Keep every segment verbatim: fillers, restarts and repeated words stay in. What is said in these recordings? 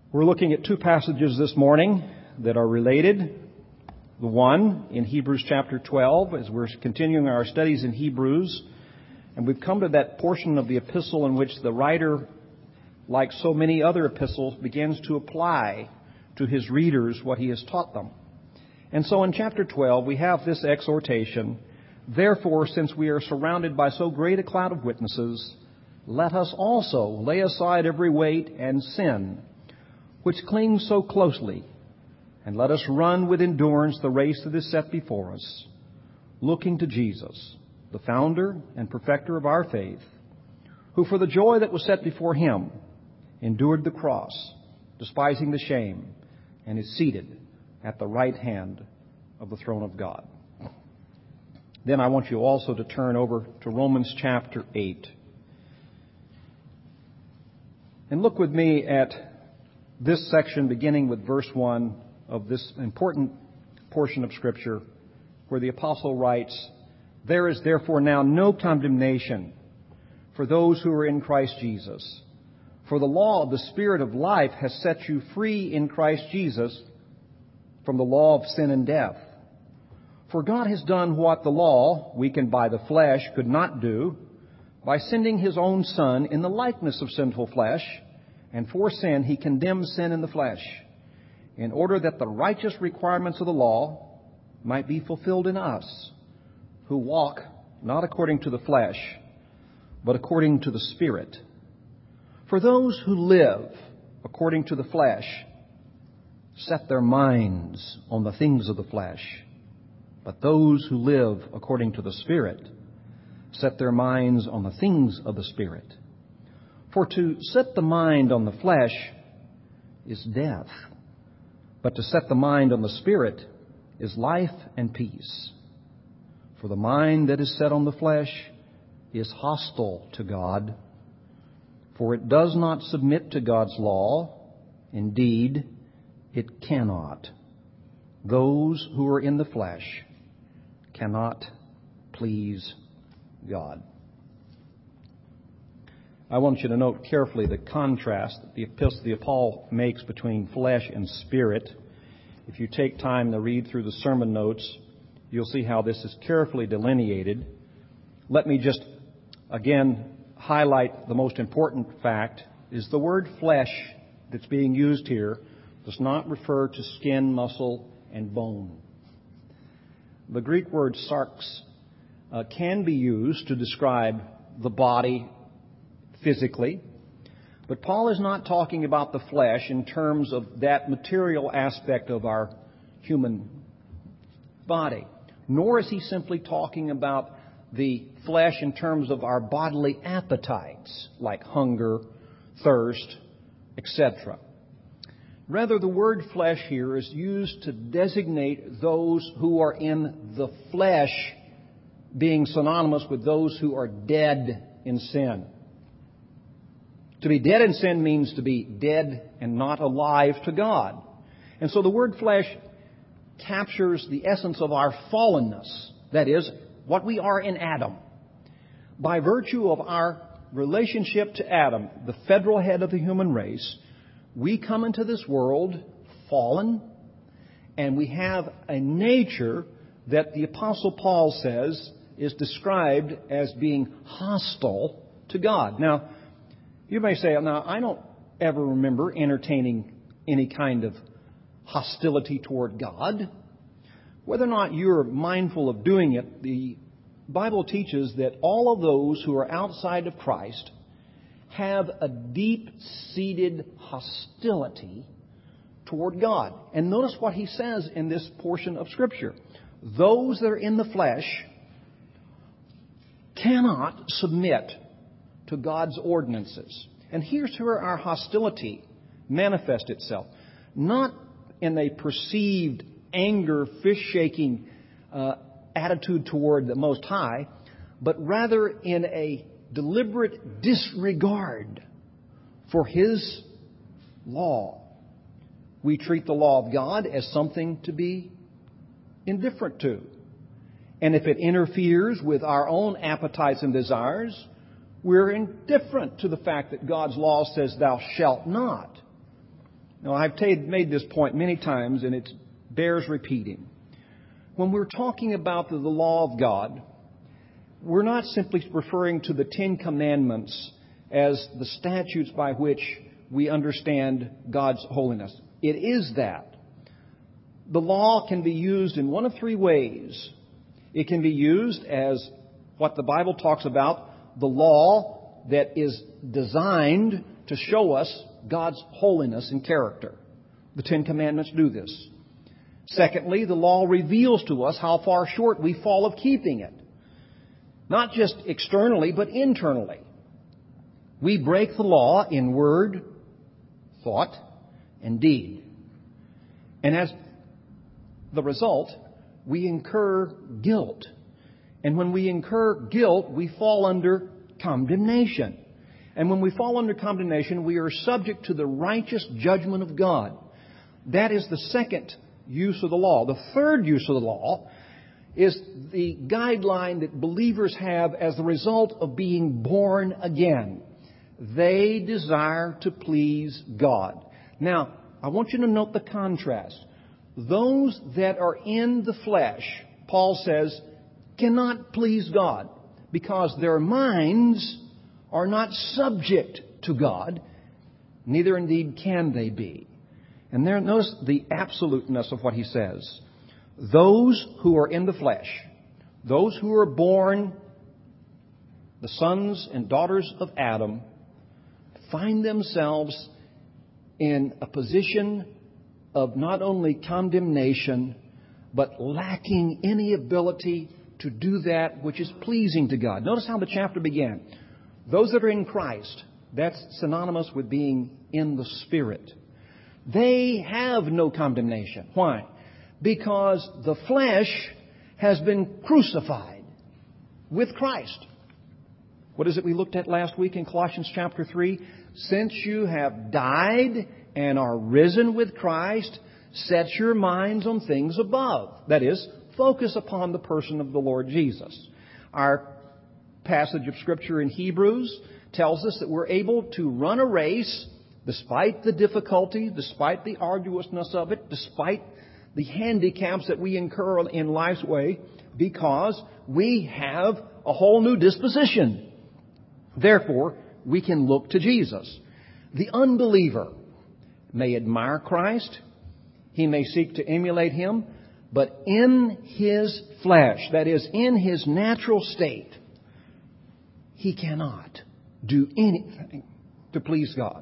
We're looking at two passages this morning that are related. The one in Hebrews chapter twelve, as we're continuing our studies in Hebrews, and we've come to that portion of the epistle in which the writer, like so many other epistles, begins to apply to his readers what he has taught them. And so in chapter twelve, we have this exhortation, "Therefore, since we are surrounded by so great a cloud of witnesses, let us also lay aside every weight and sin, which clings so closely, and let us run with endurance the race that is set before us, looking to Jesus, the founder and perfecter of our faith, who for the joy that was set before him endured the cross, despising the shame, and is seated at the right hand of the throne of God." Then I want you also to turn over to Romans chapter eight. And look with me at this section beginning with verse one of this important portion of Scripture where the apostle writes, "There is therefore now no condemnation for those who are in Christ Jesus. For the law of the Spirit of life has set you free in Christ Jesus from the law of sin and death. For God has done what the law, weakened by the flesh, could not do, by sending His own Son in the likeness of sinful flesh, and for sin He condemned sin in the flesh, in order that the righteous requirements of the law might be fulfilled in us, who walk not according to the flesh, but according to the Spirit. For those who live according to the flesh set their minds on the things of the flesh, but those who live according to the Spirit set their minds on the things of the Spirit. For to set the mind on the flesh is death, but to set the mind on the Spirit is life and peace. For the mind that is set on the flesh is hostile to God, for it does not submit to God's law. Indeed, it cannot. Those who are in the flesh cannot please God." I want you to note carefully the contrast that the epistle the Paul makes between flesh and spirit. If you take time to read through the sermon notes, you'll see how this is carefully delineated. Let me just again highlight the most important fact is the word flesh that's being used here does not refer to skin, muscle, and bone. The Greek word sarx uh, can be used to describe the body physically, but Paul is not talking about the flesh in terms of that material aspect of our human body, nor is he simply talking about the flesh in terms of our bodily appetites like hunger, thirst, et cetera. Rather, the word flesh here is used to designate those who are in the flesh, being synonymous with those who are dead in sin. To be dead in sin means to be dead and not alive to God. And so the word flesh captures the essence of our fallenness, that is, what we are in Adam. By virtue of our relationship to Adam, the federal head of the human race, we come into this world fallen, and we have a nature that the Apostle Paul says is described as being hostile to God. Now, you may say, now, I don't ever remember entertaining any kind of hostility toward God. Whether or not you're mindful of doing it, the Bible teaches that all of those who are outside of Christ have a deep-seated hostility toward God. And notice what he says in this portion of Scripture. Those that are in the flesh cannot submit to God's ordinances. And here's where our hostility manifests itself. Not in a perceived anger, fish-shaking uh, attitude toward the Most High, but rather in a deliberate disregard for His law. We treat the law of God as something to be indifferent to. And if it interferes with our own appetites and desires, we're indifferent to the fact that God's law says, "Thou shalt not." Now, I've t- made this point many times, and it bears repeating. When we're talking about the, the law of God, we're not simply referring to the Ten Commandments as the statutes by which we understand God's holiness. It is that. The law can be used in one of three ways. It can be used as what the Bible talks about, the law that is designed to show us God's holiness and character. The Ten Commandments do this. Secondly, the law reveals to us how far short we fall of keeping it. Not just externally, but internally. We break the law in word, thought, and deed. And as the result, we incur guilt. And when we incur guilt, we fall under condemnation. And when we fall under condemnation, we are subject to the righteous judgment of God. That is the second use of the law. The third use of the law is the guideline that believers have as the result of being born again. They desire to please God. Now, I want you to note the contrast. Those that are in the flesh, Paul says, cannot please God because their minds are not subject to God, neither indeed can they be. And there, notice the absoluteness of what he says. Those who are in the flesh, those who are born the sons and daughters of Adam, find themselves in a position of not only condemnation, but lacking any ability to do that which is pleasing to God. Notice how the chapter began. Those that are in Christ, that's synonymous with being in the Spirit. They have no condemnation. Why? Because the flesh has been crucified with Christ. What is it we looked at last week in Colossians chapter three? Since you have died and are risen with Christ, set your minds on things above. That is, focus upon the person of the Lord Jesus. Our passage of Scripture in Hebrews tells us that we're able to run a race despite the difficulty, despite the arduousness of it, despite the handicaps that we incur in life's way, because we have a whole new disposition. Therefore, we can look to Jesus. The unbeliever may admire Christ. He may seek to emulate Him. But in his flesh, that is, in his natural state, he cannot do anything to please God.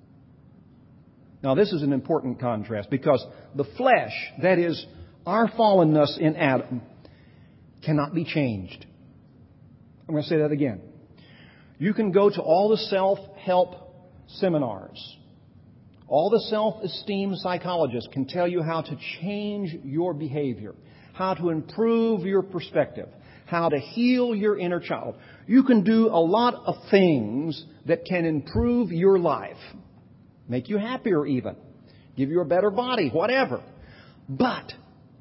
Now, this is an important contrast because the flesh, that is, our fallenness in Adam, cannot be changed. I'm going to say that again. You can go to all the self-help seminars. All the self-esteem psychologists can tell you how to change your behavior, how to improve your perspective, how to heal your inner child. You can do a lot of things that can improve your life, make you happier even, give you a better body, whatever. But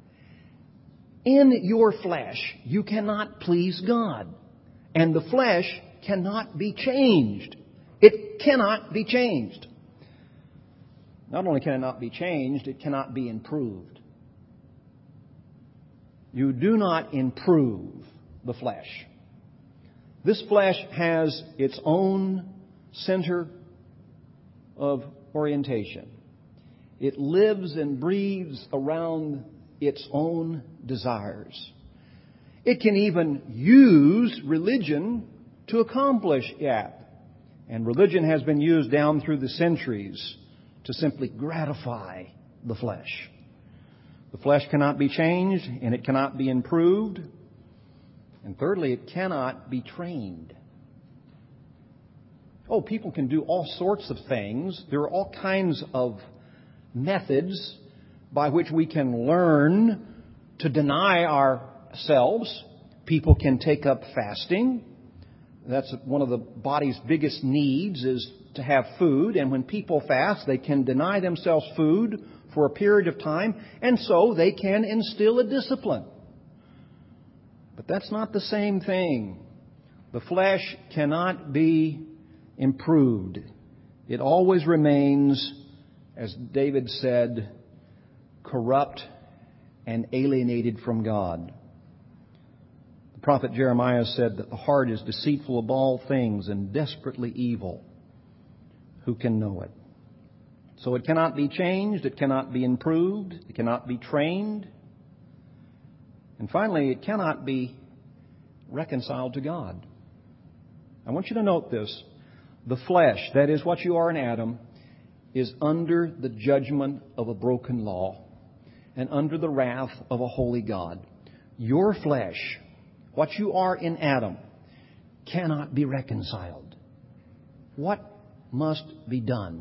in your flesh, you cannot please God. And the flesh cannot be changed. It cannot be changed. Not only can it not be changed, it cannot be improved. You do not improve the flesh. This flesh has its own center of orientation. It lives and breathes around its own desires. It can even use religion to accomplish that. And religion has been used down through the centuries to simply gratify the flesh. The flesh cannot be changed, and it cannot be improved. And thirdly, it cannot be trained. Oh, people can do all sorts of things. There are all kinds of methods by which we can learn to deny ourselves. People can take up fasting. That's one of the body's biggest needs, is to have food. And when people fast, they can deny themselves food for a period of time, and so they can instill a discipline. But that's not the same thing. The flesh cannot be improved. It always remains as David said, corrupt and alienated from God. The prophet Jeremiah said that the heart is deceitful of all things and desperately evil. Who can know it? So it cannot be changed, it cannot be improved, it cannot be trained. And finally, it cannot be reconciled to God. I want you to note this. The flesh, that is what you are in Adam, is under the judgment of a broken law and under the wrath of a holy God. Your flesh, what you are in Adam, cannot be reconciled. What must be done?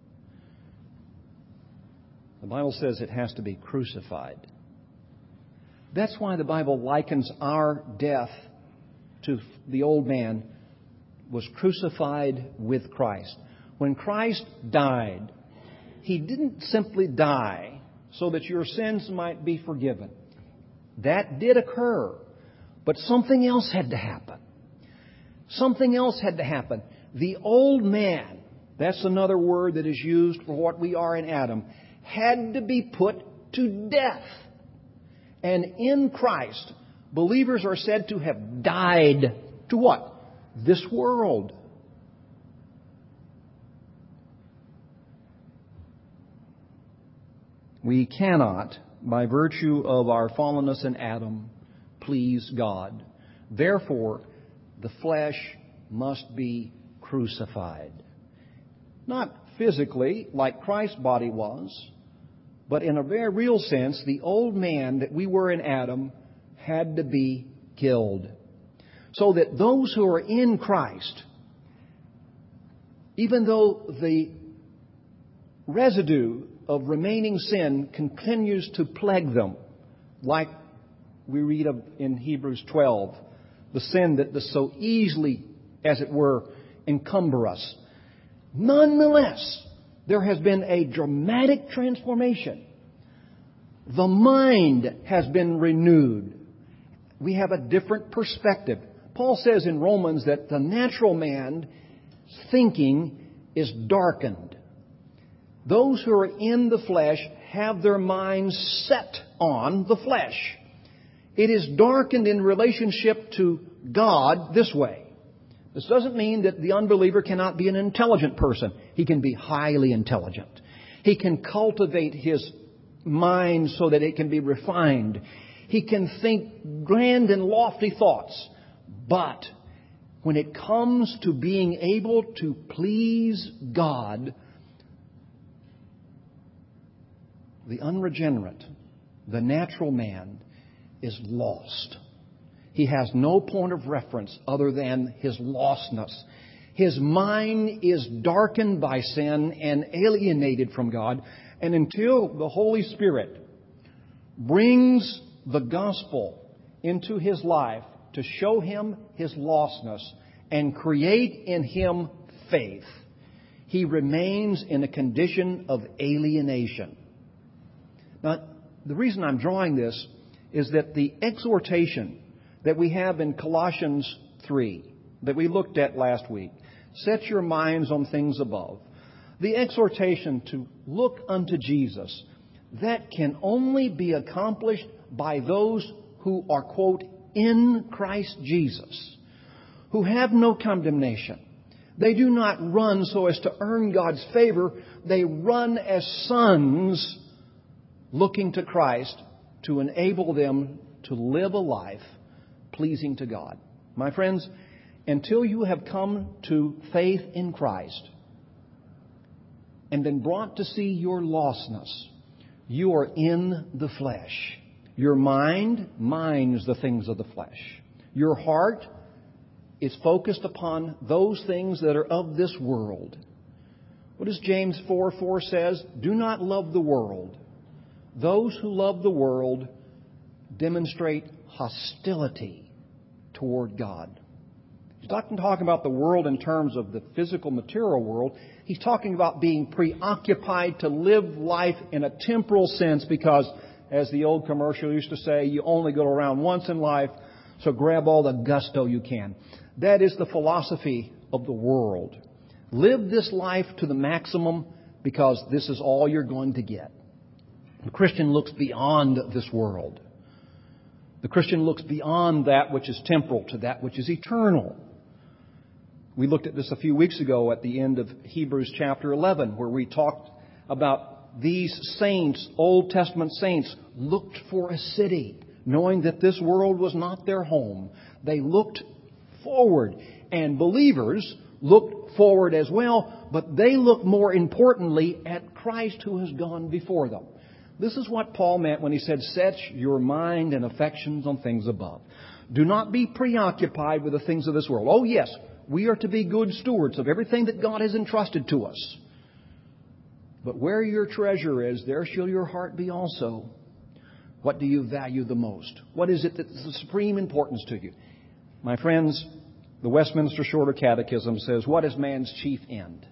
The Bible says it has to be crucified. That's why the Bible likens our death to the old man was crucified with Christ. When Christ died, He didn't simply die so that your sins might be forgiven. That did occur, but something else had to happen. Something else had to happen. The old man, that's another word that is used for what we are in Adam, had to be put to death. And in Christ, believers are said to have died to what? This world. We cannot, by virtue of our fallenness in Adam, please God. Therefore, the flesh must be crucified. Not physically, like Christ's body was, but in a very real sense, the old man that we were in Adam had to be killed. So that those who are in Christ, even though the residue of remaining sin continues to plague them, like we read of in Hebrews twelve, the sin that does so easily, as it were, encumber us. Nonetheless, there has been a dramatic transformation. The mind has been renewed. We have a different perspective. Paul says in Romans that the natural man's thinking is darkened. Those who are in the flesh have their minds set on the flesh. It is darkened in relationship to God this way. This doesn't mean that the unbeliever cannot be an intelligent person. He can be highly intelligent. He can cultivate his mind so that it can be refined. He can think grand and lofty thoughts. But when it comes to being able to please God, the unregenerate, the natural man, is lost. He has no point of reference other than his lostness. His mind is darkened by sin and alienated from God. And until the Holy Spirit brings the gospel into his life to show him his lostness and create in him faith, he remains in a condition of alienation. Now, the reason I'm drawing this is that the exhortation that we have in Colossians three, that we looked at last week, set your minds on things above. The exhortation to look unto Jesus, that can only be accomplished by those who are, quote, in Christ Jesus, who have no condemnation. They do not run so as to earn God's favor. They run as sons looking to Christ to enable them to live a life pleasing to God. My friends, until you have come to faith in Christ and been brought to see your lostness, you are in the flesh. Your mind minds the things of the flesh. Your heart is focused upon those things that are of this world. What does James four four says? Do not love the world. Those who love the world demonstrate hostility toward God. He's not talking about the world in terms of the physical material world. He's talking about being preoccupied to live life in a temporal sense because, as the old commercial used to say, you only go around once in life, so grab all the gusto you can. That is the philosophy of the world. Live this life to the maximum, because this is all you're going to get. The Christian looks beyond this world. The Christian looks beyond that which is temporal to that which is eternal. We looked at this a few weeks ago at the end of Hebrews chapter eleven, where we talked about these saints, Old Testament saints, looked for a city, knowing that this world was not their home. They looked forward, and believers looked forward as well, but they looked more importantly at Christ who has gone before them. This is what Paul meant when he said, set your mind and affections on things above. Do not be preoccupied with the things of this world. Oh yes, we are to be good stewards of everything that God has entrusted to us. But where your treasure is, there shall your heart be also. What do you value the most? What is it that's of supreme importance to you? My friends, the Westminster Shorter Catechism says, what is man's chief end?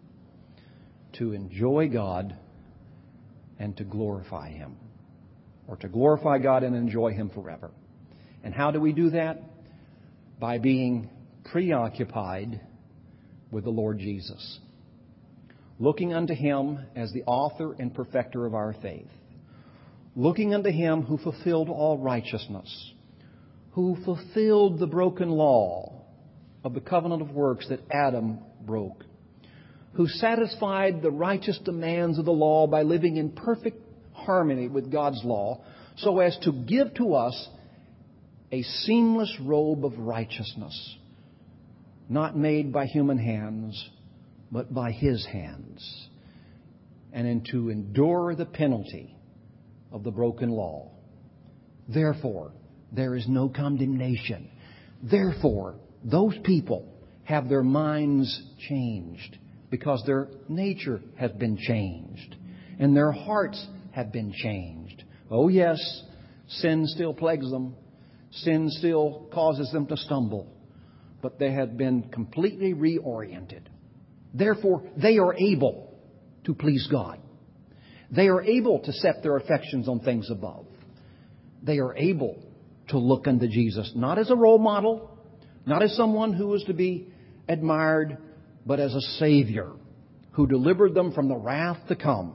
To enjoy God and to glorify Him. Or to glorify God and enjoy Him forever. And how do we do that? By being preoccupied with the Lord Jesus. Looking unto Him as the author and perfecter of our faith. Looking unto Him who fulfilled all righteousness. Who fulfilled the broken law of the covenant of works that Adam broke. Who satisfied the righteous demands of the law by living in perfect harmony with God's law, so as to give to us a seamless robe of righteousness, not made by human hands, but by His hands, and in to endure the penalty of the broken law. Therefore, there is no condemnation. Therefore, those people have their minds changed, because their nature has been changed and their hearts have been changed. Oh yes, sin still plagues them. Sin still causes them to stumble. But they have been completely reoriented. Therefore, they are able to please God. They are able to set their affections on things above. They are able to look unto Jesus, not as a role model, not as someone who is to be admired, but as a Savior who delivered them from the wrath to come.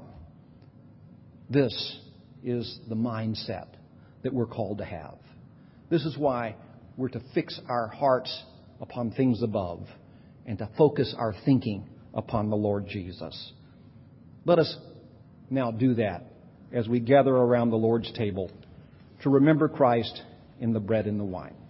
This is the mindset that we're called to have. This is why we're to fix our hearts upon things above and to focus our thinking upon the Lord Jesus. Let us now do that as we gather around the Lord's table to remember Christ in the bread and the wine.